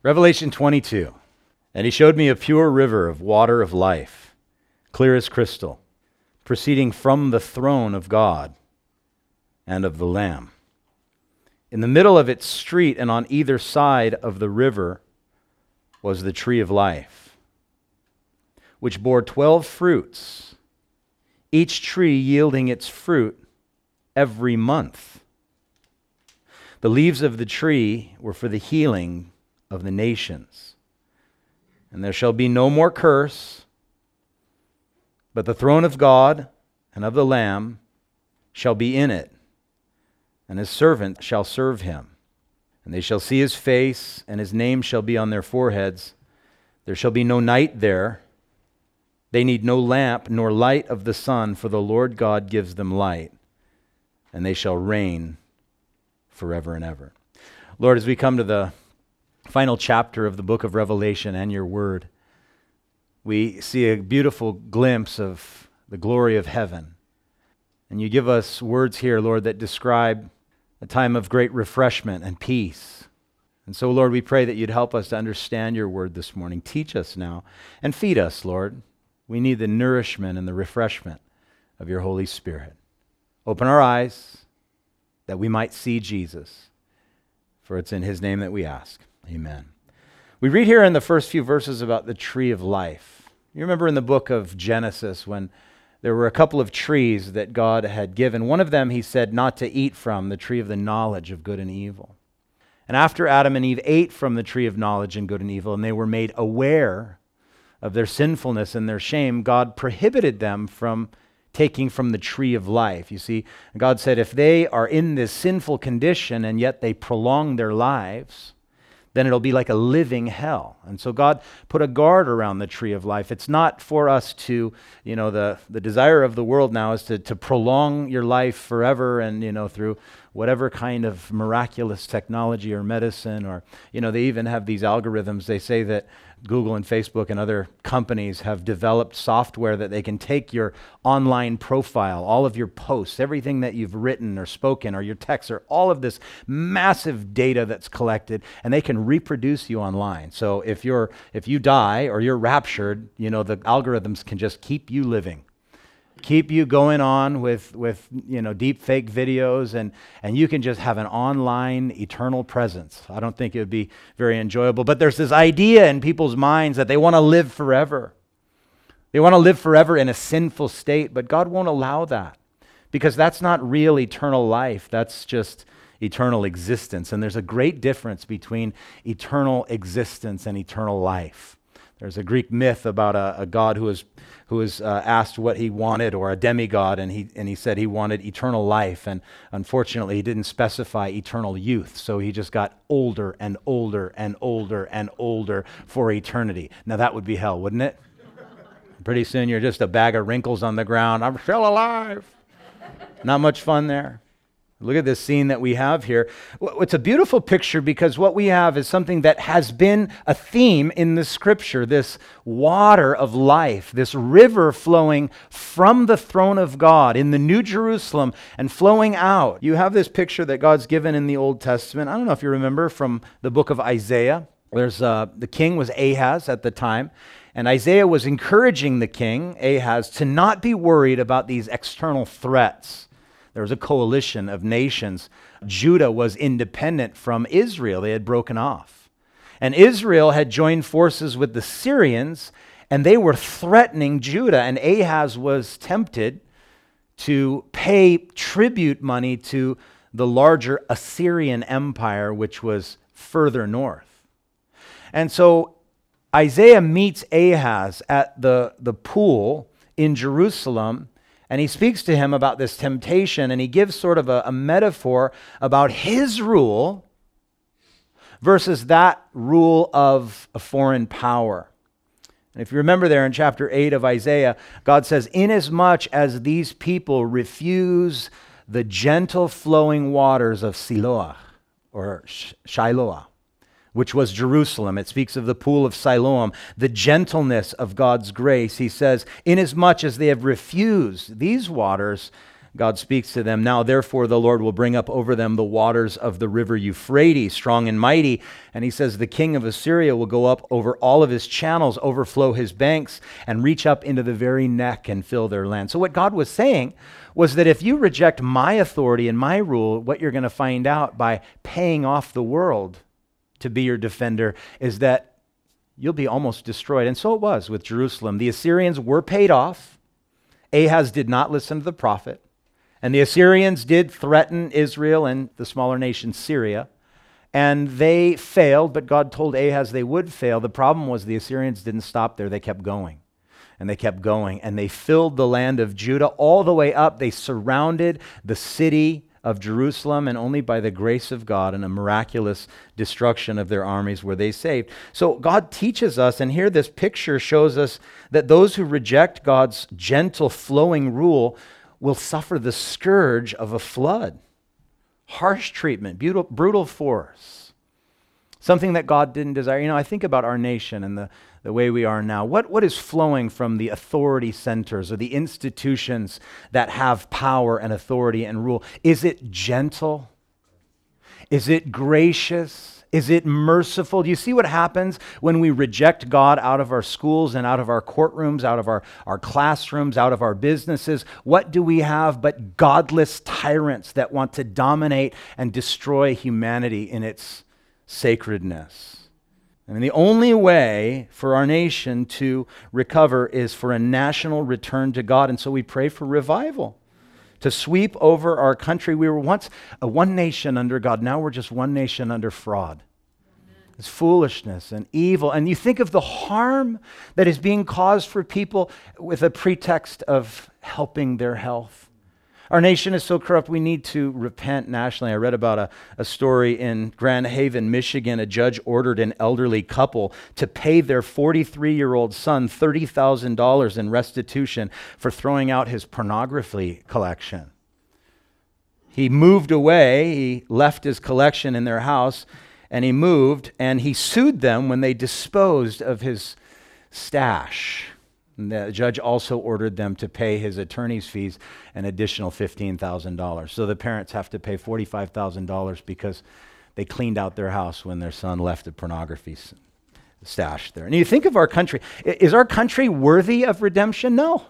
Revelation 22. And he showed me a pure river of water of life, clear as crystal, proceeding from the throne of God and of the Lamb. In the middle of its street and on either side of the river was the tree of life, which bore 12 fruits, each tree yielding its fruit every month. The leaves of the tree were for the healing of the nations. And there shall be no more curse, but the throne of God and of the Lamb shall be in it, and his servant shall serve him. And they shall see his face, and his name shall be on their foreheads. There shall be no night there. They need no lamp nor light of the sun, for the Lord God gives them light, and they shall reign forever and ever. Lord, as we come to the final chapter of the book of Revelation and your word, we see a beautiful glimpse of the glory of heaven. And you give us words here, Lord, that describe a time of great refreshment and peace. And so, Lord, we pray that you'd help us to understand your word this morning. Teach us now and feed us, Lord. We need the nourishment and the refreshment of your Holy Spirit. Open our eyes that we might see Jesus, for it's in his name that we ask. Amen. We read here in the first few verses about the tree of life. You remember in the book of Genesis when there were a couple of trees that God had given. One of them he said not to eat from, the tree of the knowledge of good and evil. And after Adam and Eve ate from the tree of knowledge and good and evil, and they were made aware of their sinfulness and their shame, God prohibited them from taking from the tree of life. You see, God said if they are in this sinful condition and yet they prolong their lives, then it'll be like a living hell. And so God put a guard around the tree of life. It's not for us to, the desire of the world now is to prolong your life forever and, through whatever kind of miraculous technology or medicine or, they even have these algorithms. They say that Google and Facebook and other companies have developed software that they can take your online profile, all of your posts, everything that you've written or spoken or your texts or all of this massive data that's collected, and they can reproduce you online. So if you die or you're raptured, the algorithms can just keep you living. Keep you going on with deep fake videos, and you can just have an online eternal presence. I don't think it would be very enjoyable, but there's this idea in people's minds that they want to live forever. They want to live forever in a sinful state, but God won't allow that because that's not real eternal life. That's just eternal existence, and there's a great difference between eternal existence and eternal life. There's a Greek myth about a god who was asked what he wanted, or a demigod, and he said he wanted eternal life, and unfortunately he didn't specify eternal youth, so he just got older and older and older and older for eternity. Now that would be hell, wouldn't it? Pretty soon you're just a bag of wrinkles on the ground. I'm still alive. Not much fun there. Look at this scene that we have here. It's a beautiful picture because what we have is something that has been a theme in the scripture, this water of life, this river flowing from the throne of God in the New Jerusalem and flowing out. You have this picture that God's given in the Old Testament. I don't know if you remember from the book of Isaiah. The king was Ahaz at the time, and Isaiah was encouraging the king, Ahaz, to not be worried about these external threats. There was a coalition of nations. Judah was independent from Israel. They had broken off. And Israel had joined forces with the Syrians, and they were threatening Judah. And Ahaz was tempted to pay tribute money to the larger Assyrian Empire, which was further north. And so Isaiah meets Ahaz at the pool in Jerusalem, and he speaks to him about this temptation, and he gives sort of a metaphor about his rule versus that rule of a foreign power. And if you remember there in chapter 8 of Isaiah, God says, "Inasmuch as these people refuse the gentle flowing waters of Siloah," or Shiloah, which was Jerusalem. It speaks of the pool of Siloam, the gentleness of God's grace. He says, inasmuch as they have refused these waters, God speaks to them, "Now therefore the Lord will bring up over them the waters of the river Euphrates, strong and mighty." And he says, "The king of Assyria will go up over all of his channels, overflow his banks, and reach up into the very neck and fill their land." So what God was saying was that if you reject my authority and my rule, what you're going to find out by paying off the world to be your defender is that you'll be almost destroyed. And so it was with Jerusalem. The Assyrians were paid off. Ahaz did not listen to the prophet. And the Assyrians did threaten Israel and the smaller nation Syria. And they failed, but God told Ahaz they would fail. The problem was the Assyrians didn't stop there. They kept going. And they kept going. And they filled the land of Judah all the way up. They surrounded the city of Jerusalem, and only by the grace of God and a miraculous destruction of their armies were they saved. So God teaches us, and here this picture shows us that those who reject God's gentle flowing rule will suffer the scourge of a flood. Harsh treatment, brutal force. Something that God didn't desire. You know, I think about our nation and the way we are now. What is flowing from the authority centers or the institutions that have power and authority and rule? Is it gentle? Is it gracious? Is it merciful? Do you see what happens when we reject God out of our schools and out of our courtrooms, out of our classrooms, out of our businesses? What do we have but godless tyrants that want to dominate and destroy humanity in its sacredness? I mean, the only way for our nation to recover is for a national return to God. And so we pray for revival to sweep over our country. We were once a one nation under God. Now we're just one nation under fraud. It's foolishness and evil. And you think of the harm that is being caused for people with a pretext of helping their health. Our nation is so corrupt, we need to repent nationally. I read about a story in Grand Haven, Michigan. A judge ordered an elderly couple to pay their 43-year-old son $30,000 in restitution for throwing out his pornography collection. He moved away, he left his collection in their house, and he moved, and he sued them when they disposed of his stash. And the judge also ordered them to pay his attorney's fees an additional $15,000. So the parents have to pay $45,000 because they cleaned out their house when their son left a pornography stash there. And you think of our country. Is our country worthy of redemption? No.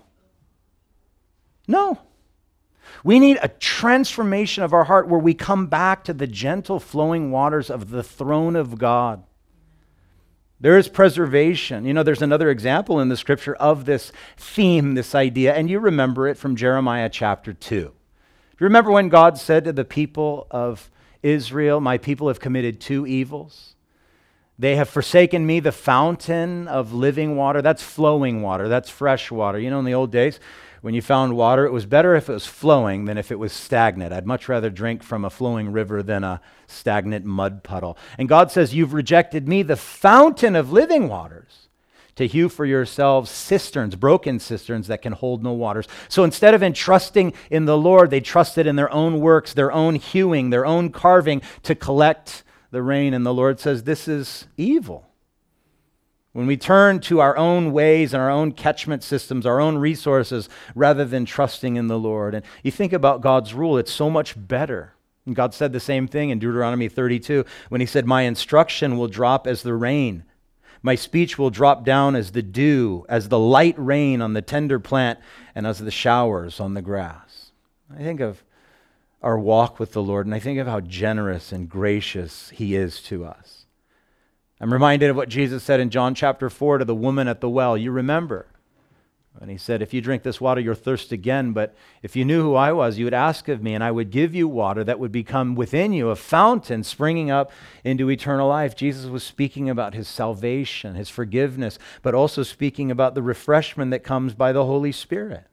No. We need a transformation of our heart where we come back to the gentle flowing waters of the throne of God. There is preservation. You know, there's another example in the scripture of this theme, this idea, and you remember it from Jeremiah chapter 2. Do you remember when God said to the people of Israel, "My people have committed two evils. They have forsaken me, the fountain of living water." That's flowing water. That's fresh water. You know, in the old days, when you found water, it was better if it was flowing than if it was stagnant. I'd much rather drink from a flowing river than a stagnant mud puddle. And God says, "You've rejected me, the fountain of living waters, to hew for yourselves cisterns, broken cisterns that can hold no waters." So instead of entrusting in the Lord, they trusted in their own works, their own hewing, their own carving to collect the rain. And the Lord says, this is evil. When we turn to our own ways and our own catchment systems, our own resources, rather than trusting in the Lord. And you think about God's rule, it's so much better. And God said the same thing in Deuteronomy 32 when he said, "My instruction will drop as the rain. My speech will drop down as the dew, as the light rain on the tender plant, and as the showers on the grass." I think of our walk with the Lord, and I think of how generous and gracious he is to us. I'm reminded of what Jesus said in John chapter 4 to the woman at the well. You remember. And he said, "If you drink this water, you'll thirst again. But if you knew who I was, you would ask of me, and I would give you water that would become within you a fountain springing up into eternal life." Jesus was speaking about his salvation, his forgiveness, but also speaking about the refreshment that comes by the Holy Spirit.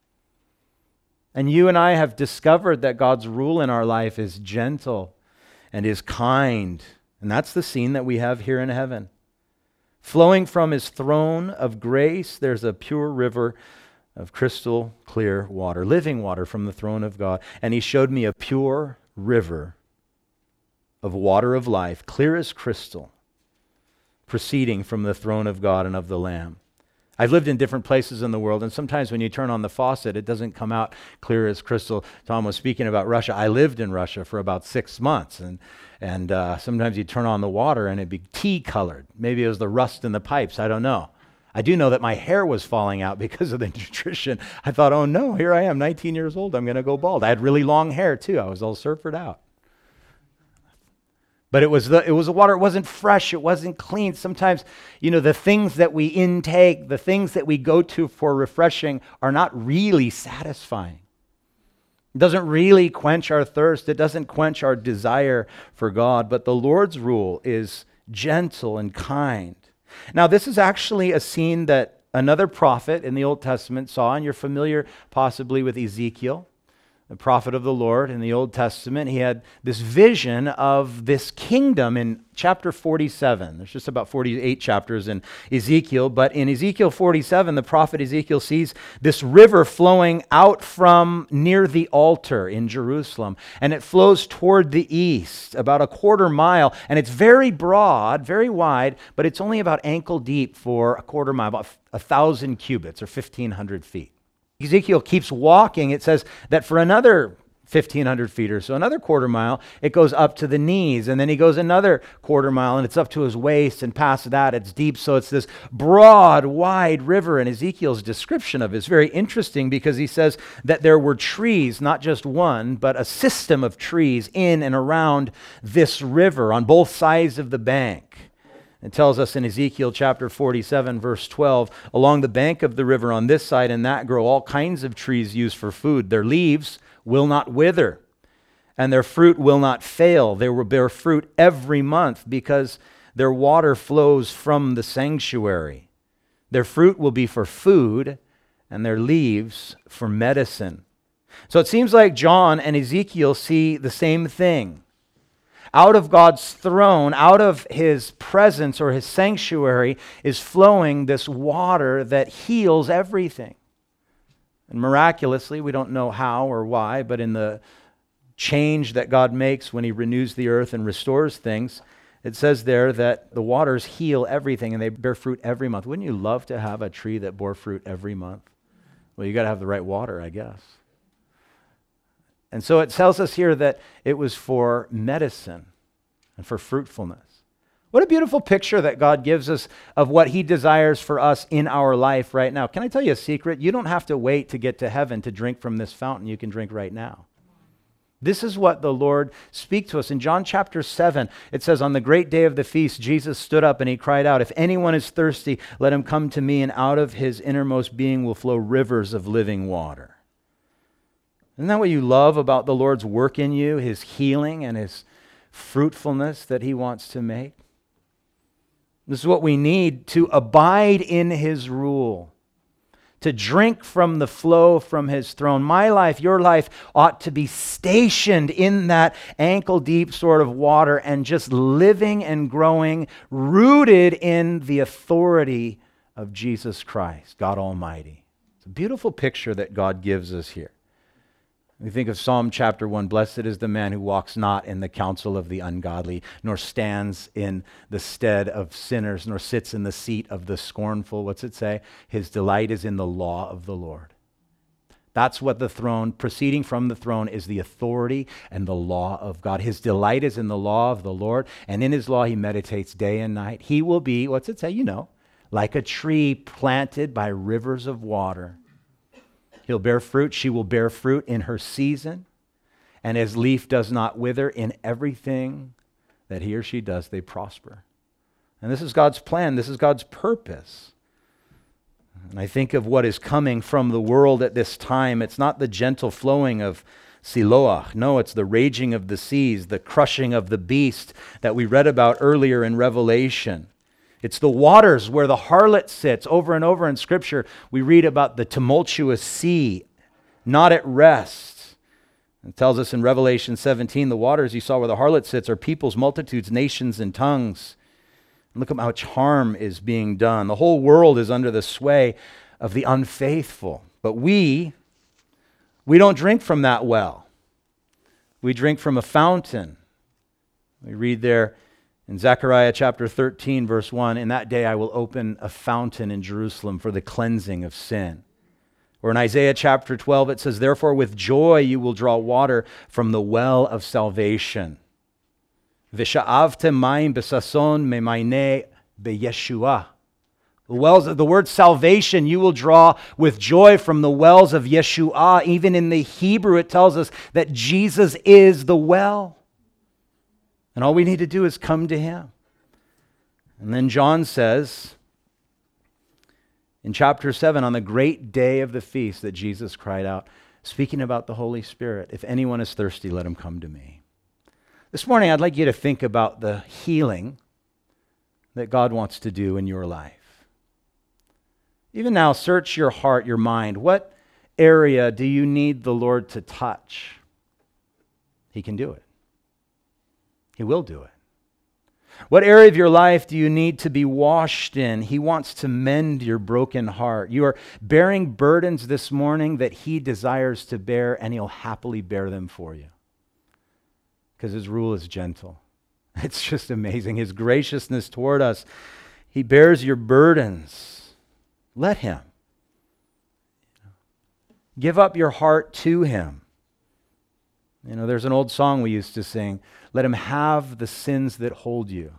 And you and I have discovered that God's rule in our life is gentle and is kind. And that's the scene that we have here in heaven. Flowing from his throne of grace, there's a pure river of crystal clear water, living water from the throne of God. And he showed me a pure river of water of life, clear as crystal, proceeding from the throne of God and of the Lamb. I've lived in different places in the world, and sometimes when you turn on the faucet, it doesn't come out clear as crystal. Tom was speaking about Russia. I lived in Russia for about 6 months, and sometimes you turn on the water and it'd be tea-colored. Maybe it was the rust in the pipes. I don't know. I do know that my hair was falling out because of the nutrition. I thought, oh no, here I am, 19 years old. I'm going to go bald. I had really long hair too. I was all surfered out. But it was the water. It wasn't fresh. It wasn't clean. Sometimes, the things that we intake, the things that we go to for refreshing are not really satisfying. It doesn't really quench our thirst. It doesn't quench our desire for God. But the Lord's rule is gentle and kind. Now, this is actually a scene that another prophet in the Old Testament saw, and you're familiar possibly with Ezekiel, the prophet of the Lord in the Old Testament. He had this vision of this kingdom in chapter 47. There's just about 48 chapters in Ezekiel, but in Ezekiel 47, the prophet Ezekiel sees this river flowing out from near the altar in Jerusalem, and it flows toward the east, about a quarter mile, and it's very broad, very wide, but it's only about ankle deep for a quarter mile, about 1,000 cubits or 1,500 feet. Ezekiel keeps walking. It says that for another 1,500 feet or so, another quarter mile, it goes up to the knees. And then he goes another quarter mile, and it's up to his waist. And past that, it's deep. So it's this broad, wide river. And Ezekiel's description of it is very interesting because he says that there were trees, not just one, but a system of trees in and around this river on both sides of the bank. It tells us in Ezekiel chapter 47, verse 12, along the bank of the river on this side and that grow all kinds of trees used for food. Their leaves will not wither, and their fruit will not fail. They will bear fruit every month because their water flows from the sanctuary. Their fruit will be for food, and their leaves for medicine. So it seems like John and Ezekiel see the same thing. Out of God's throne, out of his presence or his sanctuary is flowing this water that heals everything. And miraculously, we don't know how or why, but in the change that God makes when he renews the earth and restores things, it says there that the waters heal everything and they bear fruit every month. Wouldn't you love to have a tree that bore fruit every month? Well, you got to have the right water, I guess. And so it tells us here that it was for medicine and for fruitfulness. What a beautiful picture that God gives us of what he desires for us in our life right now. Can I tell you a secret? You don't have to wait to get to heaven to drink from this fountain. You can drink right now. This is what the Lord speaks to us. In John chapter 7, it says, on the great day of the feast, Jesus stood up and he cried out, if anyone is thirsty, let him come to me, and out of his innermost being will flow rivers of living water. Isn't that what you love about the Lord's work in you, his healing and his fruitfulness that he wants to make? This is what we need to abide in his rule, to drink from the flow from his throne. My life, your life ought to be stationed in that ankle-deep sort of water and just living and growing, rooted in the authority of Jesus Christ, God Almighty. It's a beautiful picture that God gives us here. We think of Psalm chapter 1, blessed is the man who walks not in the counsel of the ungodly, nor stands in the stead of sinners, nor sits in the seat of the scornful. What's it say? His delight is in the law of the Lord. That's what the throne, proceeding from the throne, is the authority and the law of God. His delight is in the law of the Lord, and in his law he meditates day and night. He will be, what's it say? Like a tree planted by rivers of water. He'll bear fruit. She will bear fruit in her season. And his leaf does not wither. In everything that he or she does, they prosper. And this is God's plan. This is God's purpose. And I think of what is coming from the world at this time. It's not the gentle flowing of Siloah. No, it's the raging of the seas, the crushing of the beast that we read about earlier in Revelation. It's the waters where the harlot sits. Over and over in Scripture, we read about the tumultuous sea, not at rest. It tells us in Revelation 17, the waters you saw where the harlot sits are peoples, multitudes, nations, and tongues. And look at how much harm is being done. The whole world is under the sway of the unfaithful. But we don't drink from that well. We drink from a fountain. We read there In Zechariah chapter 13, verse 1, in that day I will open a fountain in Jerusalem for the cleansing of sin. Or in Isaiah chapter 12, it says, therefore with joy you will draw water from the well of salvation. V'sha'avtem mayim b'sason memayne b'Yeshua. The word salvation you will draw with joy from the wells of Yeshua. Even in the Hebrew it tells us that Jesus is the well. And all we need to do is come to him. And then John says in chapter 7, on the great day of the feast that Jesus cried out, speaking about the Holy Spirit, if anyone is thirsty, let him come to me. This morning I'd like you to think about the healing that God wants to do in your life. Even now, search your heart, your mind. What area do you need the Lord to touch? He can do it. He will do it. What area of your life do you need to be washed in? He wants to mend your broken heart. You are bearing burdens this morning that he desires to bear, and he'll happily bear them for you. Because his rule is gentle. It's just amazing. His graciousness toward us. He bears your burdens. Let him. Give up your heart to him. You know, there's an old song we used to sing, let him have the sins that hold you.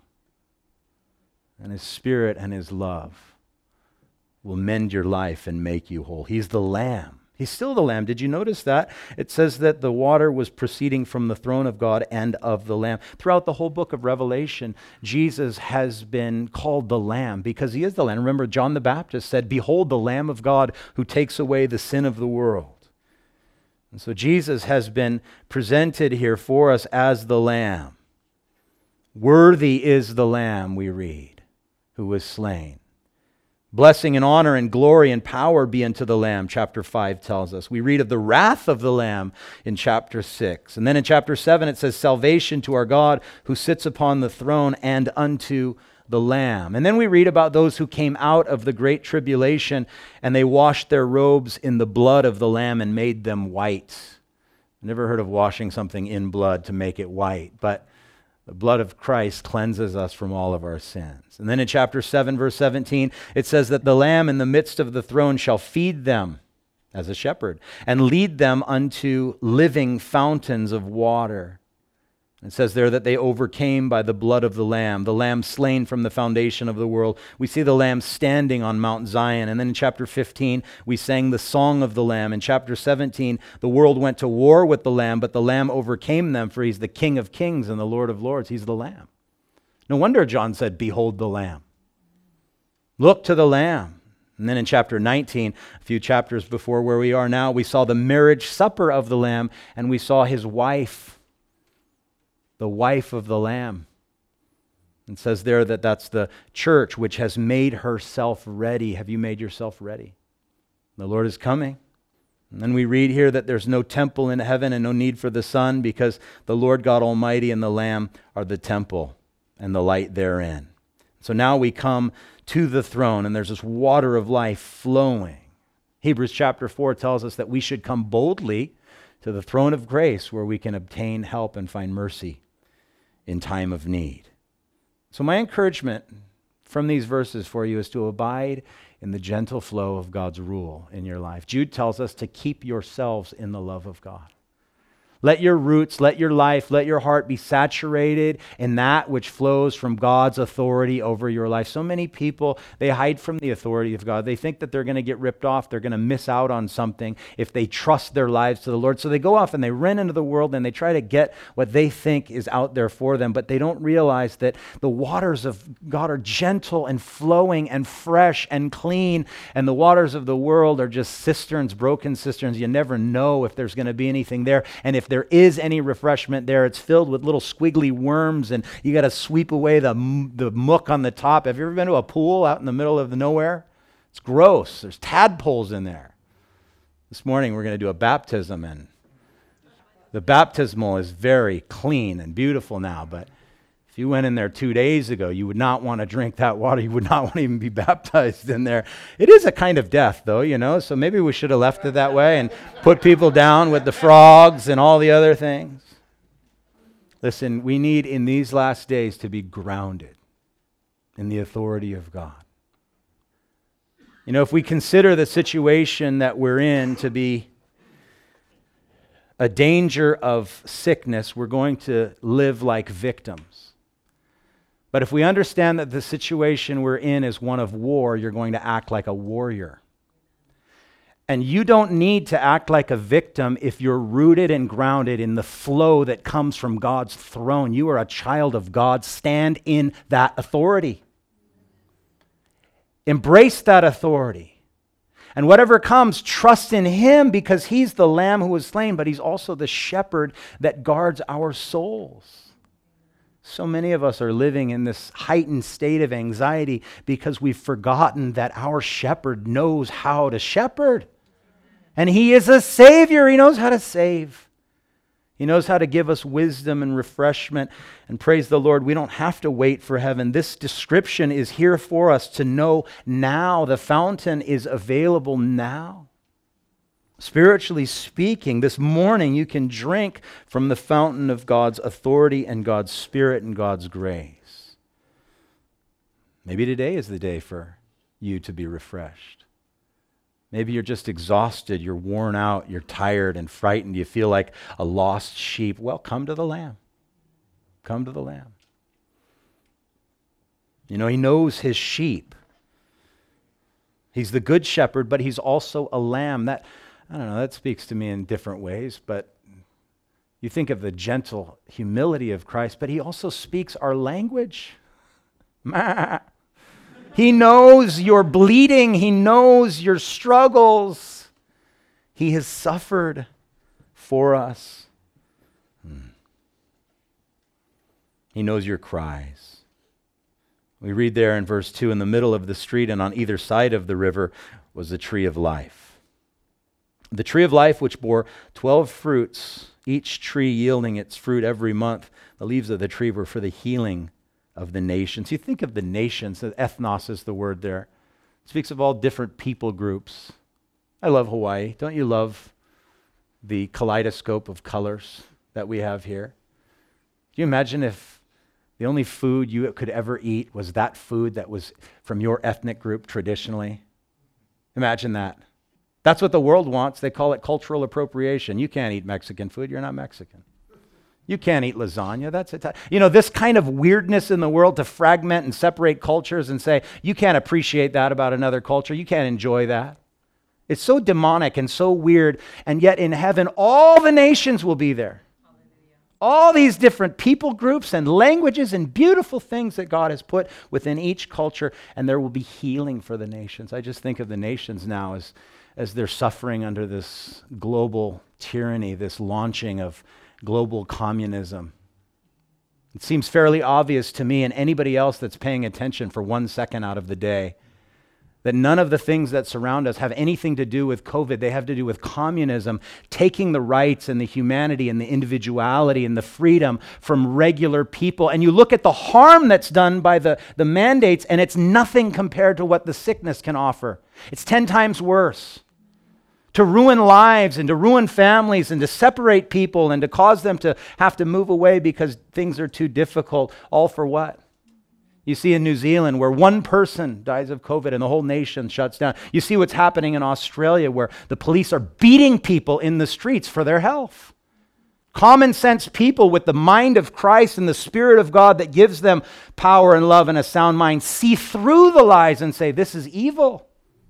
And his spirit and his love will mend your life and make you whole. He's the Lamb. He's still the Lamb. Did you notice that? It says that the water was proceeding from the throne of God and of the Lamb. Throughout the whole book of Revelation, Jesus has been called the Lamb because he is the Lamb. Remember, John the Baptist said, behold the Lamb of God who takes away the sin of the world. And so Jesus has been presented here for us as the Lamb. Worthy is the Lamb, we read, who was slain. Blessing and honor and glory and power be unto the Lamb, chapter 5 tells us. We read of the wrath of the Lamb in chapter 6. And then in chapter 7 it says, salvation to our God who sits upon the throne and unto the Lamb. And then we read about those who came out of the great tribulation and they washed their robes in the blood of the Lamb and made them white. Never heard of washing something in blood to make it white, but the blood of Christ cleanses us from all of our sins. And then in chapter 7, verse 17, it says that the Lamb in the midst of the throne shall feed them as a shepherd and lead them unto living fountains of water. It says there that they overcame by the blood of the Lamb slain from the foundation of the world. We see the Lamb standing on Mount Zion. And then in chapter 15, we sang the song of the Lamb. In chapter 17, the world went to war with the Lamb, but the Lamb overcame them, for he's the King of kings and the Lord of lords. He's the Lamb. No wonder John said, behold the Lamb. Look to the Lamb. And then in chapter 19, a few chapters before where we are now, we saw the marriage supper of the Lamb, and we saw his wife, the wife of the Lamb. It says there that that's the church which has made herself ready. Have you made yourself ready? The Lord is coming. And then we read here that there's no temple in heaven and no need for the sun because the Lord God Almighty and the Lamb are the temple and the light therein. So now we come to the throne and there's this water of life flowing. Hebrews chapter 4 tells us that we should come boldly to the throne of grace where we can obtain help and find mercy in time of need. So my encouragement from these verses for you is to abide in the gentle flow of God's rule in your life. Jude tells us to keep yourselves in the love of God. Let your roots, let your life, let your heart be saturated in that which flows from God's authority over your life. So many people, they hide from the authority of God. They think that they're going to get ripped off. They're going to miss out on something if they trust their lives to the Lord. So they go off and they run into the world and they try to get what they think is out there for them. But they don't realize that the waters of God are gentle and flowing and fresh and clean. And the waters of the world are just cisterns, broken cisterns. You never know if there's going to be anything there. And if there is any refreshment there, it's filled with little squiggly worms and you got to sweep away the muck on the top. Have you ever been to a pool out in the middle of nowhere? It's gross. There's tadpoles in there. This morning we're going to do a baptism and the baptismal is very clean and beautiful now, but if you went in there 2 days ago, you would not want to drink that water. You would not want to even be baptized in there. It is a kind of death, though, you know, so maybe we should have left it that way and put people down with the frogs and all the other things. Listen, we need in these last days to be grounded in the authority of God. You know, if we consider the situation that we're in to be a danger of sickness, we're going to live like victims. But if we understand that the situation we're in is one of war, you're going to act like a warrior. And you don't need to act like a victim if you're rooted and grounded in the flow that comes from God's throne. You are a child of God. Stand in that authority. Embrace that authority. And whatever comes, trust in Him, because He's the Lamb who was slain, but He's also the shepherd that guards our souls. So many of us are living in this heightened state of anxiety because we've forgotten that our shepherd knows how to shepherd. And He is a Savior. He knows how to save. He knows how to give us wisdom and refreshment. And praise the Lord, we don't have to wait for heaven. This description is here for us to know now. The fountain is available now. Spiritually speaking, this morning you can drink from the fountain of God's authority and God's Spirit and God's grace. Maybe today is the day for you to be refreshed. Maybe you're just exhausted, you're worn out, you're tired and frightened, you feel like a lost sheep. Well, come to the Lamb. Come to the Lamb. You know, He knows His sheep. He's the good shepherd, but He's also a lamb. That, I don't know, that speaks to me in different ways, but you think of the gentle humility of Christ, but He also speaks our language. He knows your bleeding. He knows your struggles. He has suffered for us. He knows your cries. We read there in verse 2, in the middle of the street and on either side of the river was the tree of life. The tree of life which bore 12 fruits, each tree yielding its fruit every month. The leaves of the tree were for the healing of the nations. You think of the nations, ethnos is the word there. It speaks of all different people groups. I love Hawaii. Don't you love the kaleidoscope of colors that we have here? Can you imagine if the only food you could ever eat was that food that was from your ethnic group traditionally? Imagine that. That's what the world wants. They call it cultural appropriation. You can't eat Mexican food. You're not Mexican. You can't eat lasagna. That's it. You know, this kind of weirdness in the world to fragment and separate cultures and say, you can't appreciate that about another culture. You can't enjoy that. It's so demonic and so weird. And yet in heaven, all the nations will be there. All these different people groups and languages and beautiful things that God has put within each culture. And there will be healing for the nations. I just think of the nations now as they're suffering under this global tyranny, this launching of global communism. It seems fairly obvious to me and anybody else that's paying attention for 1 second out of the day that none of the things that surround us have anything to do with COVID. They have to do with communism, taking the rights and the humanity and the individuality and the freedom from regular people. And you look at the harm that's done by the mandates, and it's nothing compared to what the sickness can offer. It's 10 times worse. To ruin lives and to ruin families and to separate people and to cause them to have to move away because things are too difficult. All for what? You see in New Zealand where one person dies of COVID and the whole nation shuts down. You see what's happening in Australia where the police are beating people in the streets for their health. Common sense people with the mind of Christ and the Spirit of God that gives them power and love and a sound mind see through the lies and say, this is evil.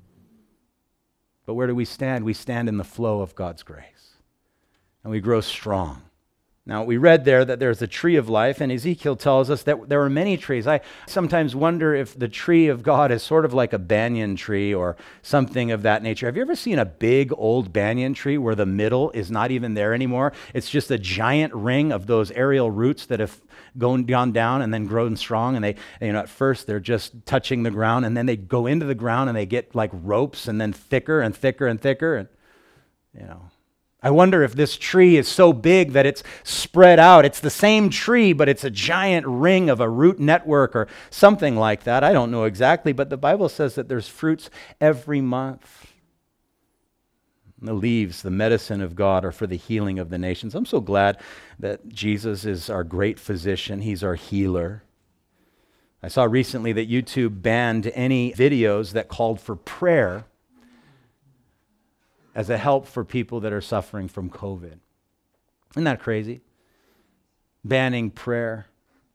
But where do we stand? We stand in the flow of God's grace. And we grow strong. Now, we read there that there's a tree of life, and Ezekiel tells us that there are many trees. I sometimes wonder if the tree of God is sort of like a banyan tree or something of that nature. Have you ever seen a big old banyan tree where the middle is not even there anymore? It's just a giant ring of those aerial roots that have gone down and then grown strong, and they, at first they're just touching the ground, and then they go into the ground and they get like ropes and then thicker and thicker and thicker, and I wonder if this tree is so big that it's spread out. It's the same tree, but it's a giant ring of a root network or something like that. I don't know exactly, but the Bible says that there's fruits every month. And the leaves, the medicine of God, are for the healing of the nations. I'm so glad that Jesus is our great physician. He's our healer. I saw recently that YouTube banned any videos that called for prayer as a help for people that are suffering from COVID. Isn't that crazy? Banning prayer.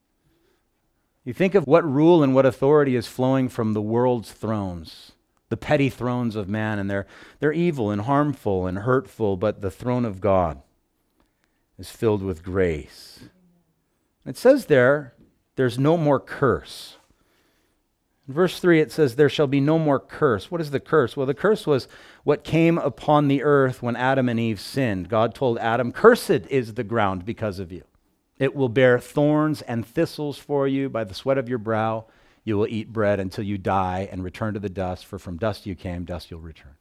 You think of what rule and what authority is flowing from the world's thrones, the petty thrones of man, and they're evil and harmful and hurtful, but the throne of God is filled with grace. It says there's no more curse. In verse 3 it says, there shall be no more curse. What is the curse? Well, the curse was what came upon the earth when Adam and Eve sinned. God told Adam, cursed is the ground because of you. It will bear thorns and thistles for you. By the sweat of your brow you will eat bread until you die and return to the dust, for from dust you came, dust you'll return.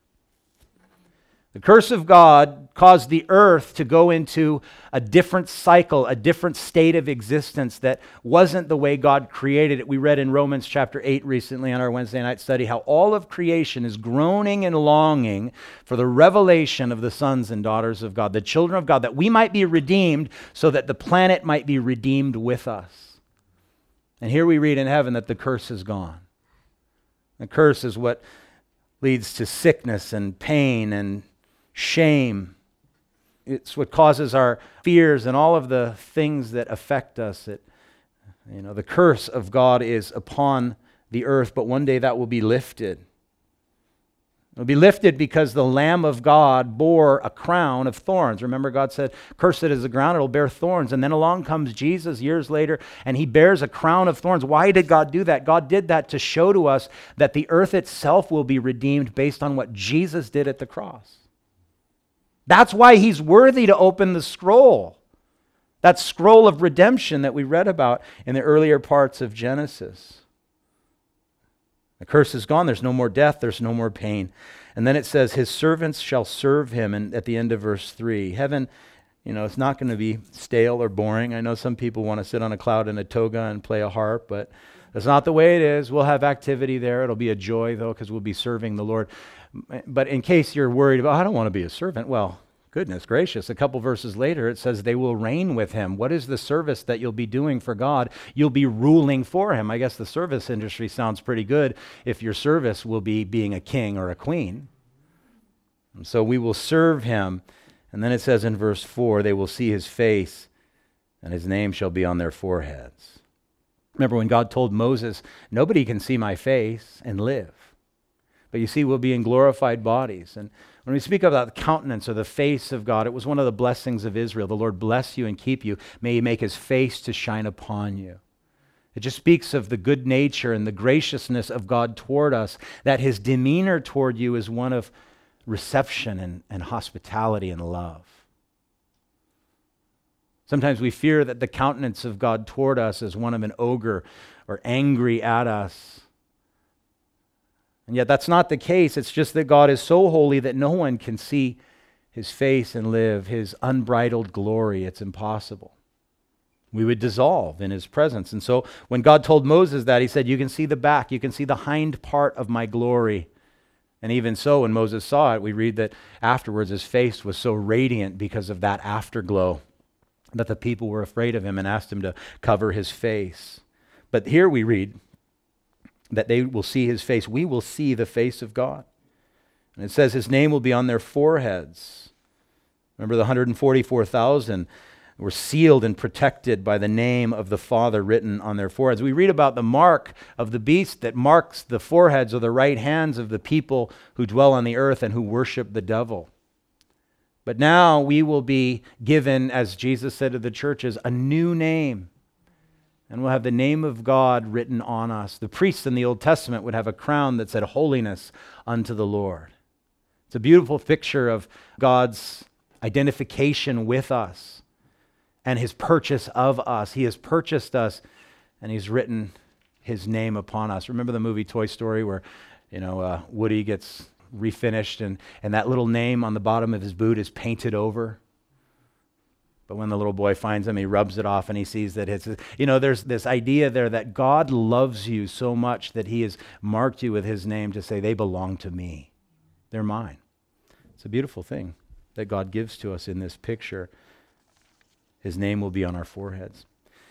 The curse of God caused the earth to go into a different cycle, a different state of existence that wasn't the way God created it. We read in Romans chapter 8 recently on our Wednesday night study how all of creation is groaning and longing for the revelation of the sons and daughters of God, the children of God, that we might be redeemed so that the planet might be redeemed with us. And here we read in heaven that the curse is gone. The curse is what leads to sickness and pain and shame. It's what causes our fears and all of the things that affect us. The curse of God is upon the earth, but one day that will be lifted. It will be lifted because the Lamb of God bore a crown of thorns. Remember, God said, cursed is the ground, it will bear thorns. And then along comes Jesus years later, and he bears a crown of thorns. Why did God do that? God did that to show to us that the earth itself will be redeemed based on what Jesus did at the cross. That's why he's worthy to open the scroll. That scroll of redemption that we read about in the earlier parts of Genesis. The curse is gone. There's no more death. There's no more pain. And then it says, his servants shall serve him. And at the end of verse 3, heaven, it's not going to be stale or boring. I know some people want to sit on a cloud in a toga and play a harp, but that's not the way it is. We'll have activity there. It'll be a joy, though, because we'll be serving the Lord. But in case you're worried about, I don't want to be a servant, well, goodness gracious, a couple verses later it says they will reign with him. What is the service that you'll be doing for God? You'll be ruling for him. I guess the service industry sounds pretty good if your service will be being a king or a queen. And so we will serve him. And then it says in verse 4, they will see his face and his name shall be on their foreheads. Remember when God told Moses, nobody can see my face and live. But you see, we'll be in glorified bodies. And when we speak about the countenance or the face of God, it was one of the blessings of Israel. The Lord bless you and keep you. May he make his face to shine upon you. It just speaks of the good nature and the graciousness of God toward us, that his demeanor toward you is one of reception and hospitality and love. Sometimes we fear that the countenance of God toward us is one of an ogre or angry at us. And yet that's not the case. It's just that God is so holy that no one can see his face and live, his unbridled glory. It's impossible. We would dissolve in his presence. And so when God told Moses that, he said, you can see the back, you can see the hind part of my glory. And even so, when Moses saw it, we read that afterwards his face was so radiant because of that afterglow that the people were afraid of him and asked him to cover his face. But here we read that they will see his face. We will see the face of God. And it says his name will be on their foreheads. Remember the 144,000 were sealed and protected by the name of the Father written on their foreheads. We read about the mark of the beast that marks the foreheads or the right hands of the people who dwell on the earth and who worship the devil. But now we will be given, as Jesus said to the churches, a new name. And we'll have the name of God written on us. The priests in the Old Testament would have a crown that said, holiness unto the Lord. It's a beautiful picture of God's identification with us and his purchase of us. He has purchased us and he's written his name upon us. Remember the movie Toy Story where, Woody gets refinished and that little name on the bottom of his boot is painted over? But when the little boy finds him, he rubs it off and he sees that it's, there's this idea there that God loves you so much that he has marked you with his name to say, they belong to me. They're mine. It's a beautiful thing that God gives to us in this picture. His name will be on our foreheads.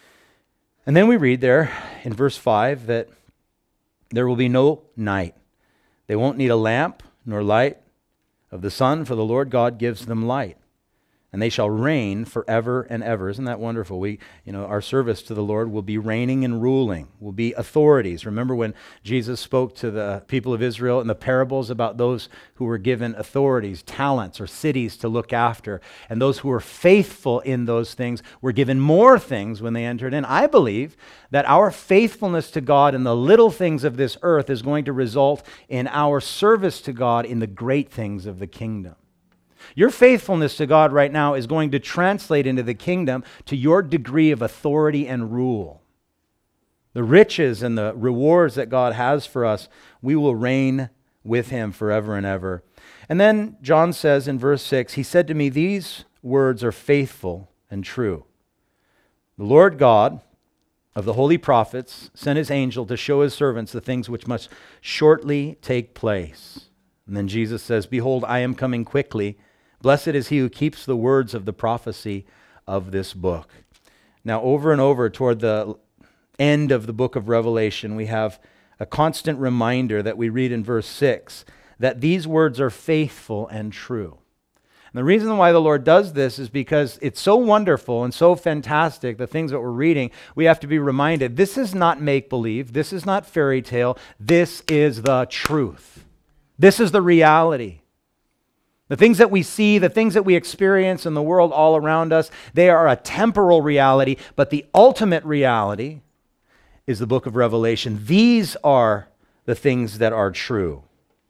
And then we read there in verse 5 that there will be no night. They won't need a lamp nor light of the sun, for the Lord God gives them light. And they shall reign forever and ever. Isn't that wonderful? Our service to the Lord will be reigning and ruling, will be authorities. Remember when Jesus spoke to the people of Israel in the parables about those who were given authorities, talents, or cities to look after, and those who were faithful in those things were given more things when they entered in. I believe that our faithfulness to God in the little things of this earth is going to result in our service to God in the great things of the kingdom. Your faithfulness to God right now is going to translate into the kingdom to your degree of authority and rule. The riches and the rewards that God has for us, we will reign with Him forever and ever. And then John says in verse 6, he said to me, these words are faithful and true. The Lord God of the holy prophets sent His angel to show His servants the things which must shortly take place. And then Jesus says, behold, I am coming quickly. Blessed is he who keeps the words of the prophecy of this book. Now, over and over toward the end of the book of Revelation, we have a constant reminder that we read in verse 6, that these words are faithful and true. And the reason why the Lord does this is because it's so wonderful and so fantastic, the things that we're reading, we have to be reminded, this is not make-believe, this is not fairy tale, this is the truth. This is the reality. The things that we see, the things that we experience in the world all around us, they are a temporal reality, but the ultimate reality is the book of Revelation. These are the things that are true.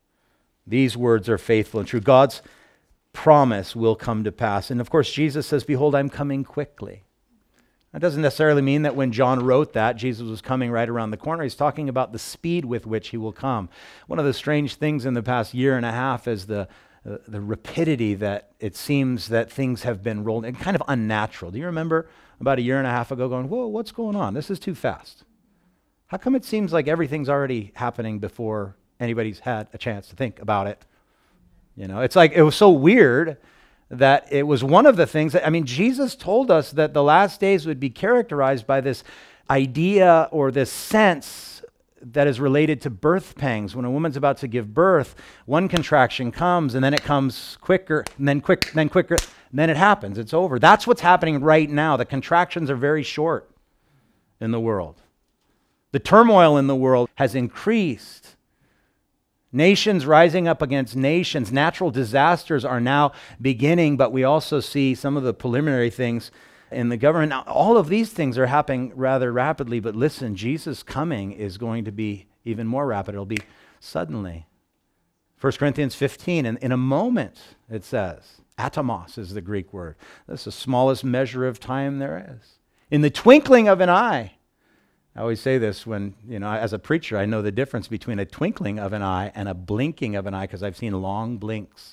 These words are faithful and true. God's promise will come to pass. And of course, Jesus says, behold, I'm coming quickly. That doesn't necessarily mean that when John wrote that, Jesus was coming right around the corner. He's talking about the speed with which He will come. One of the strange things in the past year and a half is the rapidity that it seems that things have been rolled, and kind of unnatural. Do you remember about a year and a half ago going, whoa, what's going on? This is too fast. How come it seems like everything's already happening before anybody's had a chance to think about it? It's like it was so weird that it was one of the things that, Jesus told us that the last days would be characterized by this idea or this sense that is related to birth pangs. When a woman's about to give birth, one contraction comes and then it comes quicker and then quicker, and then it happens. It's over. That's what's happening right now. The contractions are very short in the world. The turmoil in the world has increased. Nations rising up against nations. Natural disasters are now beginning, but we also see some of the preliminary things in the government. Now, all of these things are happening rather rapidly, but listen, Jesus' coming is going to be even more rapid. It'll be suddenly. 1 Corinthians 15, and in a moment, it says, atomos is the Greek word. That's the smallest measure of time there is. In the twinkling of an eye. I always say this when, as a preacher, I know the difference between a twinkling of an eye and a blinking of an eye because I've seen long blinks.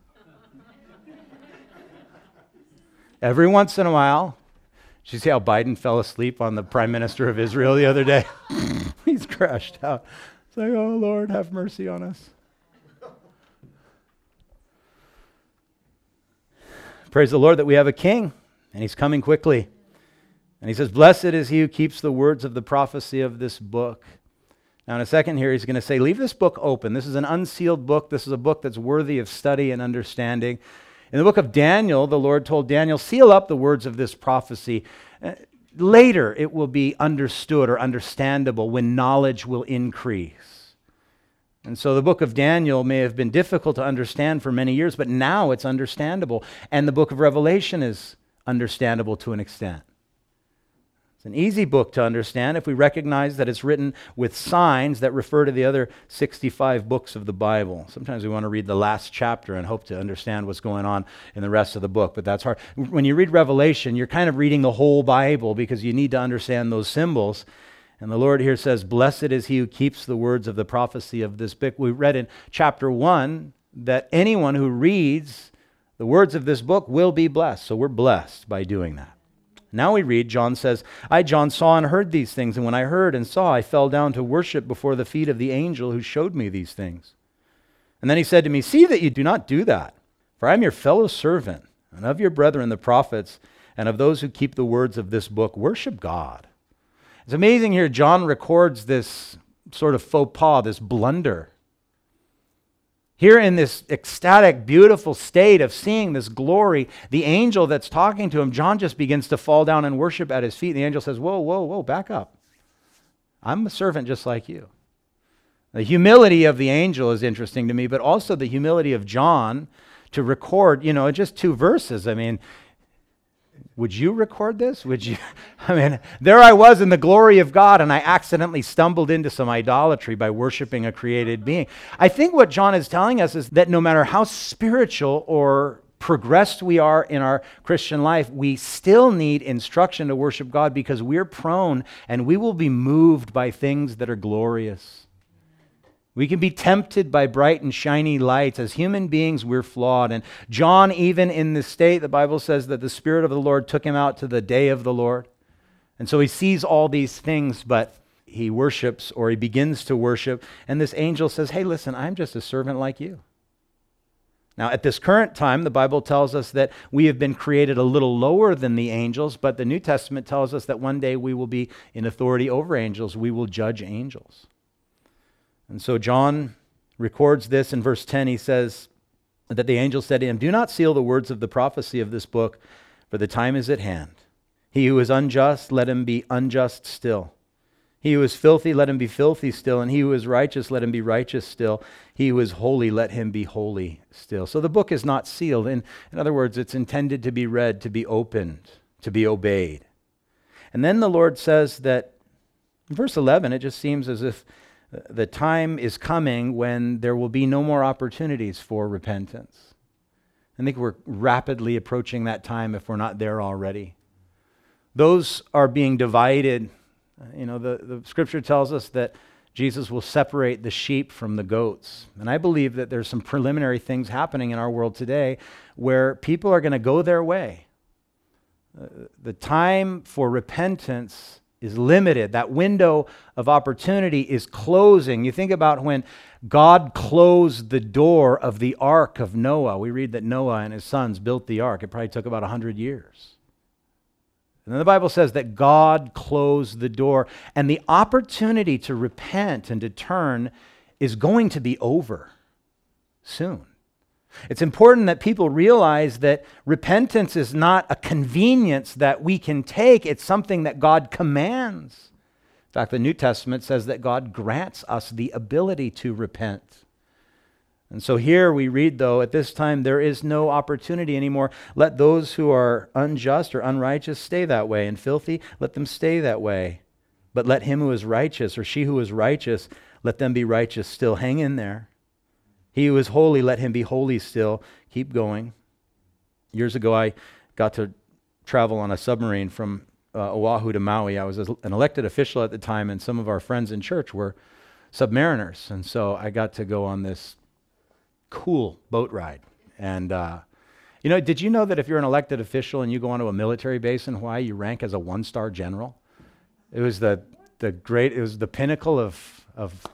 Every once in a while, did you see how Biden fell asleep on the Prime Minister of Israel the other day? He's crashed out. It's like, oh, Lord, have mercy on us. Praise the Lord that we have a king, and He's coming quickly. And He says, blessed is he who keeps the words of the prophecy of this book. Now, in a second here, He's going to say, leave this book open. This is an unsealed book. This is a book that's worthy of study and understanding. In the book of Daniel, the Lord told Daniel, seal up the words of this prophecy. Later, it will be understood or understandable when knowledge will increase. And so the book of Daniel may have been difficult to understand for many years, but now it's understandable. And the book of Revelation is understandable to an extent. An easy book to understand if we recognize that it's written with signs that refer to the other 65 books of the Bible. Sometimes we want to read the last chapter and hope to understand what's going on in the rest of the book, but that's hard. When you read Revelation, you're kind of reading the whole Bible because you need to understand those symbols. And the Lord here says, blessed is he who keeps the words of the prophecy of this book. We read in chapter 1 that anyone who reads the words of this book will be blessed. So we're blessed by doing that. Now we read, John says, I, John, saw and heard these things, and when I heard and saw, I fell down to worship before the feet of the angel who showed me these things. And then he said to me, see that you do not do that. For I am your fellow servant, and of your brethren the prophets, and of those who keep the words of this book. Worship God. It's amazing here, John records this sort of faux pas, this blunder. Here in this ecstatic, beautiful state of seeing this glory, the angel that's talking to him, John just begins to fall down and worship at his feet. The angel says, whoa, whoa, whoa, back up. I'm a servant just like you. The humility of the angel is interesting to me, but also the humility of John to record, just 2 verses. I mean, would you record this? Would you? I mean, there I was in the glory of God, and I accidentally stumbled into some idolatry by worshiping a created being. I think what John is telling us is that no matter how spiritual or progressed we are in our Christian life, we still need instruction to worship God because we're prone and we will be moved by things that are glorious. We can be tempted by bright and shiny lights. As human beings, we're flawed. And John, even in this state, the Bible says that the Spirit of the Lord took him out to the day of the Lord. And so he sees all these things, but he worships, or he begins to worship. And this angel says, hey, listen, I'm just a servant like you. Now, at this current time, the Bible tells us that we have been created a little lower than the angels, but the New Testament tells us that one day we will be in authority over angels. We will judge angels. And so John records this in verse 10. He says that the angel said to him, do not seal the words of the prophecy of this book, for the time is at hand. He who is unjust, let him be unjust still. He who is filthy, let him be filthy still. And he who is righteous, let him be righteous still. He who is holy, let him be holy still. So the book is not sealed. In other words, it's intended to be read, to be opened, to be obeyed. And then the Lord says that, in verse 11, it just seems as if the time is coming when there will be no more opportunities for repentance. I think we're rapidly approaching that time if we're not there already. Those are being divided. The scripture tells us that Jesus will separate the sheep from the goats. And I believe that there's some preliminary things happening in our world today where people are going to go their way. The time for repentance is limited. That window of opportunity is closing. You think about when God closed the door of the ark of Noah. We read that Noah and his sons built the ark. It probably took about 100 years. And then the Bible says that God closed the door, and the opportunity to repent and to turn is going to be over soon. It's important that people realize that repentance is not a convenience that we can take. It's something that God commands. In fact, the New Testament says that God grants us the ability to repent. And so here we read, though, at this time there is no opportunity anymore. Let those who are unjust or unrighteous stay that way, and filthy, let them stay that way. But let him who is righteous, or she who is righteous, let them be righteous still. Hang in there. He who is holy, let him be holy still. Keep going. Years ago, I got to travel on a submarine from Oahu to Maui. I was an elected official at the time, and some of our friends in church were submariners. And so I got to go on this cool boat ride. And, did you know that if you're an elected official and you go onto a military base in Hawaii, you rank as a 1-star general? It was it was the pinnacle of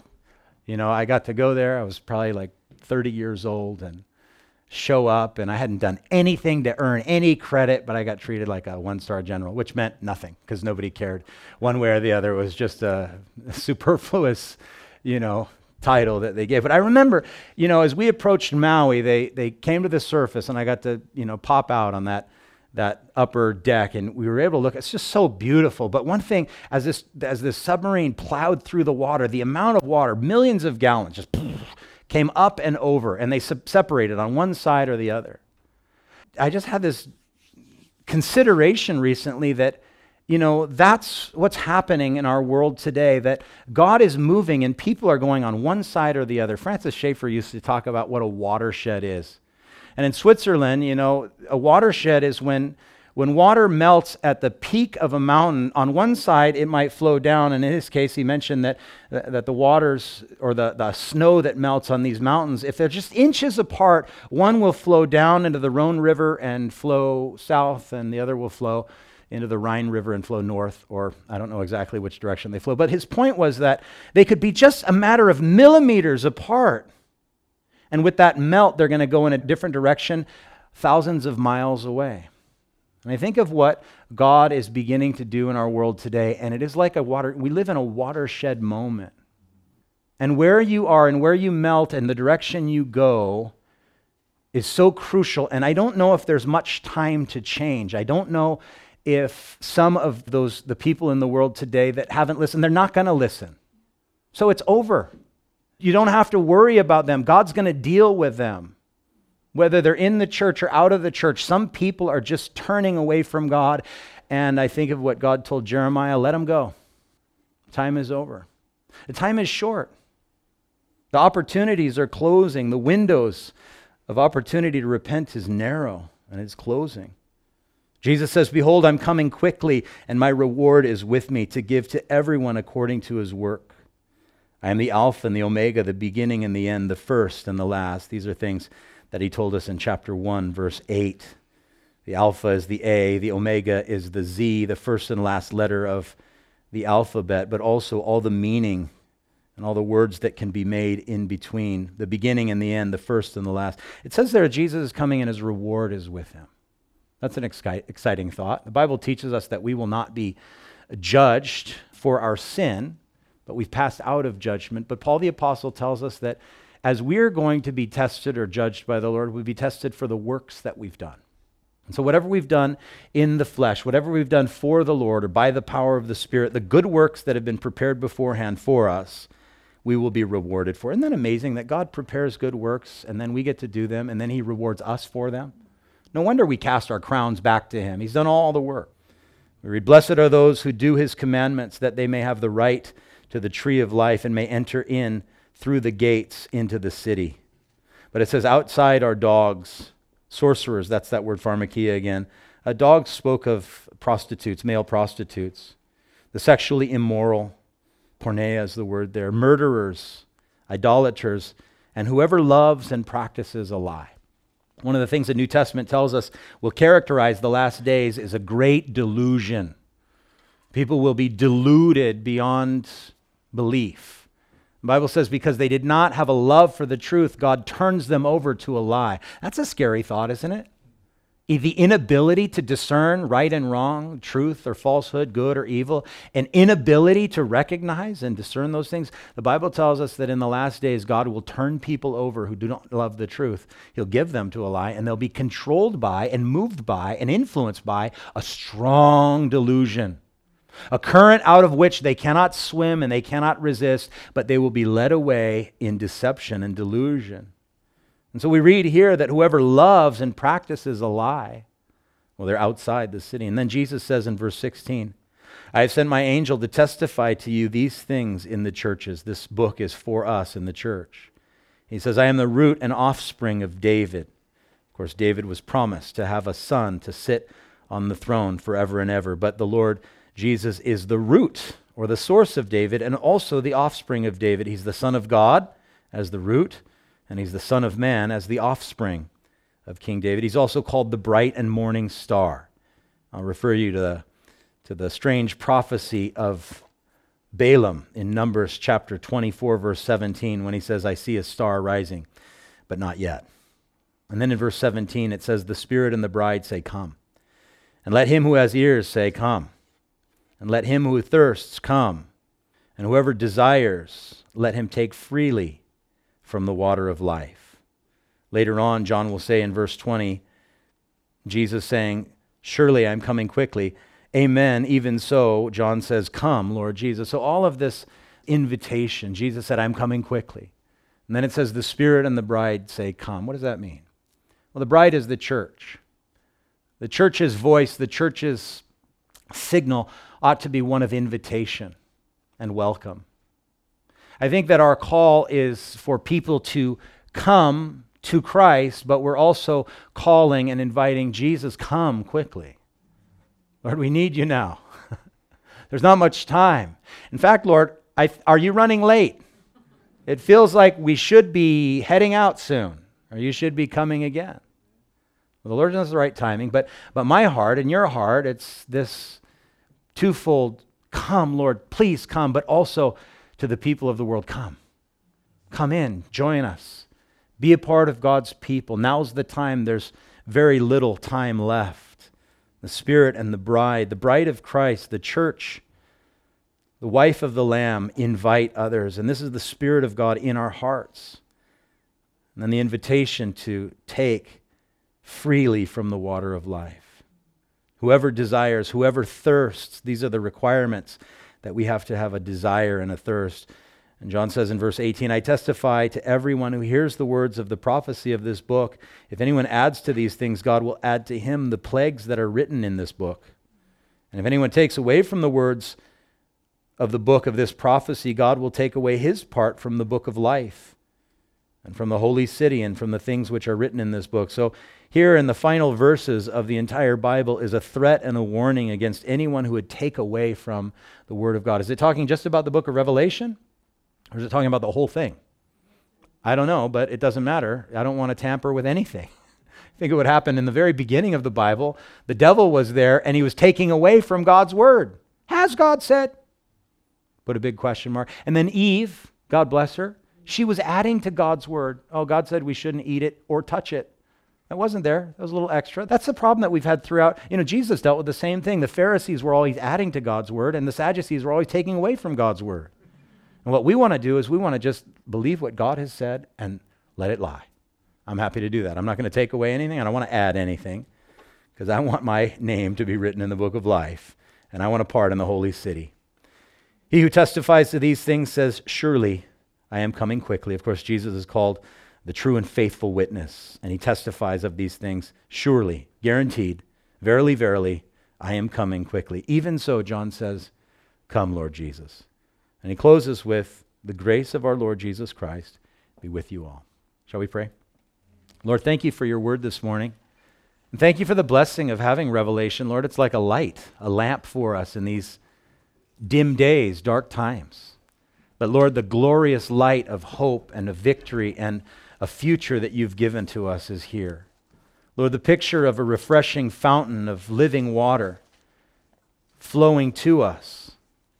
I got to go there. I was probably like 30 years old and show up, and I hadn't done anything to earn any credit, but I got treated like a 1-star general, which meant nothing because nobody cared one way or the other. It was just a superfluous, title that they gave. But I remember, as we approached Maui, they came to the surface, and I got to, pop out on that upper deck, and we were able to look. It's just so beautiful. But one thing, as this submarine plowed through the water, the amount of water, millions of gallons, just came up and over, and they separated on one side or the other. I just had this consideration recently that, that's what's happening in our world today, that God is moving and people are going on one side or the other. Francis Schaeffer used to talk about what a watershed is. And in Switzerland, a watershed is when water melts at the peak of a mountain. On one side, it might flow down. And in his case, he mentioned that the waters or the snow that melts on these mountains, if they're just inches apart, one will flow down into the Rhone River and flow south, and the other will flow into the Rhine River and flow north, or I don't know exactly which direction they flow. But his point was that they could be just a matter of millimeters apart. And with that melt, they're going to go in a different direction thousands of miles away. And I think of what God is beginning to do in our world today, and it is like we live in a watershed moment. And where you are and where you melt and the direction you go is so crucial. And I don't know if there's much time to change. I don't know if some of the people in the world today that haven't listened, they're not going to listen. So it's over. You don't have to worry about them. God's going to deal with them. Whether they're in the church or out of the church, some people are just turning away from God. And I think of what God told Jeremiah, let them go. Time is over. The time is short. The opportunities are closing. The windows of opportunity to repent is narrow and it's closing. Jesus says, behold, I'm coming quickly, and my reward is with me to give to everyone according to his work. I am the Alpha and the Omega, the beginning and the end, the first and the last. These are things that he told us in chapter 1, verse 8. The Alpha is the A, the Omega is the Z, the first and last letter of the alphabet, but also all the meaning and all the words that can be made in between, the beginning and the end, the first and the last. It says there Jesus is coming and his reward is with him. That's an exciting thought. The Bible teaches us that we will not be judged for our sin, but we've passed out of judgment. But Paul the Apostle tells us that as we're going to be tested or judged by the Lord, we'll be tested for the works that we've done. And so whatever we've done in the flesh, whatever we've done for the Lord or by the power of the Spirit, the good works that have been prepared beforehand for us, we will be rewarded for. Isn't that amazing that God prepares good works and then we get to do them and then he rewards us for them? No wonder we cast our crowns back to him. He's done all the work. We read, blessed are those who do his commandments, that they may have the right to the tree of life and may enter in through the gates into the city. But it says, outside are dogs, sorcerers, that's that word pharmakia again. Dogs spoke of prostitutes, male prostitutes, the sexually immoral, porneia is the word there, murderers, idolaters, and whoever loves and practices a lie. One of the things the New Testament tells us will characterize the last days is a great delusion. People will be deluded beyond belief. The Bible says because they did not have a love for the truth, God turns them over to a lie. That's a scary thought, isn't it? The inability to discern right and wrong, truth or falsehood, good or evil, an inability to recognize and discern those things. The Bible tells us that in the last days, God will turn people over who do not love the truth. He'll give them to a lie, and they'll be controlled by and moved by and influenced by a strong delusion, a current out of which they cannot swim and they cannot resist, but they will be led away in deception and delusion. And so we read here that whoever loves and practices a lie, well, they're outside the city. And then Jesus says in verse 16, I have sent my angel to testify to you these things in the churches. This book is for us in the church. He says, I am the root and offspring of David. Of course, David was promised to have a son to sit on the throne forever and ever. But the Lord Jesus is the root or the source of David and also the offspring of David. He's the Son of God as the root, and he's the Son of Man as the offspring of King David. He's also called the bright and morning star. I'll refer you to the strange prophecy of Balaam in Numbers chapter 24, verse 17, when he says, I see a star rising, but not yet. And then in verse 17, it says, the Spirit and the bride say, come. And let him who has ears say, come. And let him who thirsts come. And whoever desires, let him take freely from the water of life. Later on, John will say in verse 20, Jesus saying, surely I'm coming quickly. Amen, even so, John says, come, Lord Jesus. So all of this invitation, Jesus said, I'm coming quickly. And then it says, the Spirit and the bride say, come. What does that mean? Well, the bride is the church. The church's voice, the church's signal ought to be one of invitation and welcome. I think that our call is for people to come to Christ, but we're also calling and inviting Jesus, come quickly. Lord, we need you now. There's not much time. In fact, Lord, are you running late? It feels like we should be heading out soon, or you should be coming again. Well, the Lord knows the right timing, but my heart and your heart, it's this twofold, come, Lord, please come, but also to the people of the world, come. Come in, join us. Be a part of God's people. Now's the time. There's very little time left. The Spirit and the bride of Christ, the church, the wife of the Lamb, invite others. And this is the Spirit of God in our hearts. And then the invitation to take freely from the water of life. Whoever desires, whoever thirsts, these are the requirements that we have to have a desire and a thirst. And John says in verse 18, I testify to everyone who hears the words of the prophecy of this book. If anyone adds to these things, God will add to him the plagues that are written in this book. And if anyone takes away from the words of the book of this prophecy, God will take away his part from the book of life and from the holy city and from the things which are written in this book. So here in the final verses of the entire Bible is a threat and a warning against anyone who would take away from the Word of God. Is it talking just about the book of Revelation? Or is it talking about the whole thing? I don't know, but it doesn't matter. I don't want to tamper with anything. Think of what happened in the very beginning of the Bible. The devil was there and he was taking away from God's Word. Has God said? Put a big question mark. And then Eve, God bless her, she was adding to God's Word. Oh, God said we shouldn't eat it or touch it. That wasn't there. That was a little extra. That's the problem that we've had throughout. Jesus dealt with the same thing. The Pharisees were always adding to God's Word, and the Sadducees were always taking away from God's Word. And what we want to do is we want to just believe what God has said and let it lie. I'm happy to do that. I'm not going to take away anything. I don't want to add anything because I want my name to be written in the book of life, and I want a part in the holy city. He who testifies to these things says, surely I am coming quickly. Of course, Jesus is called the true and faithful witness, and he testifies of these things. Surely, guaranteed, verily, verily, I am coming quickly. Even so, John says, come, Lord Jesus. And he closes with, the grace of our Lord Jesus Christ be with you all. Shall we pray? Lord, thank you for your word this morning. And thank you for the blessing of having revelation. Lord, it's like a light, a lamp for us in these dim days, dark times. But Lord, the glorious light of hope and of victory and a future that you've given to us is here. Lord, the picture of a refreshing fountain of living water flowing to us,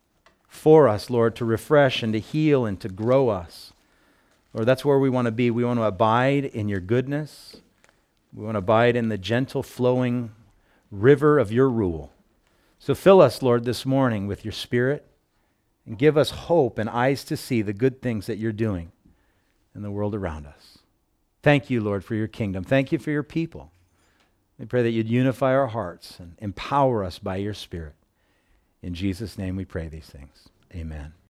for us, Lord, to refresh and to heal and to grow us. Lord, that's where we want to be. We want to abide in your goodness. We want to abide in the gentle flowing river of your rule. So fill us, Lord, this morning with your Spirit and give us hope and eyes to see the good things that you're doing in the world around us. Thank you, Lord, for your kingdom. Thank you for your people. We pray that you'd unify our hearts and empower us by your Spirit. In Jesus' name we pray these things. Amen.